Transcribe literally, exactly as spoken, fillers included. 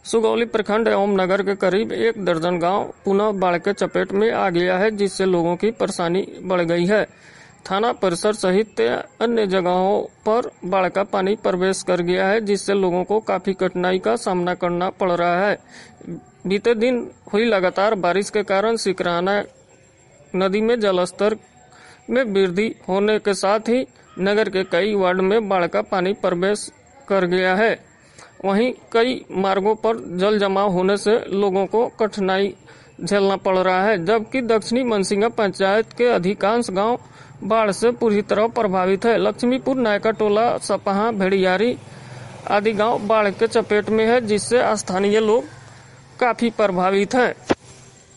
सुगौली प्रखंड एवं नगर के करीब एक दर्जन गांव पुनः बाढ़ के चपेट में आ गया है, जिससे लोगों की परेशानी बढ़ गई है। थाना परिसर सहित अन्य जगहों पर बाढ़ का पानी प्रवेश कर गया है, जिससे लोगों को काफी कठिनाई का सामना करना पड़ रहा है। बीते दिन हुई लगातार बारिश के कारण सिकराना नदी में जलस्तर में वृद्धि होने के साथ ही नगर के कई वार्ड में बाढ़ का पानी प्रवेश कर गया है। वहीं कई मार्गों पर जल जमाव होने से लोगों को कठिनाई झेलना पड़ रहा है, जबकि दक्षिणी मनसिंगा पंचायत के अधिकांश गांव बाढ़ से पूरी तरह प्रभावित है। लक्ष्मीपुर, नायका टोला, सपहा, भेड़ियारी आदि गांव बाढ़ के चपेट में है, जिससे स्थानीय लोग काफी प्रभावित हैं।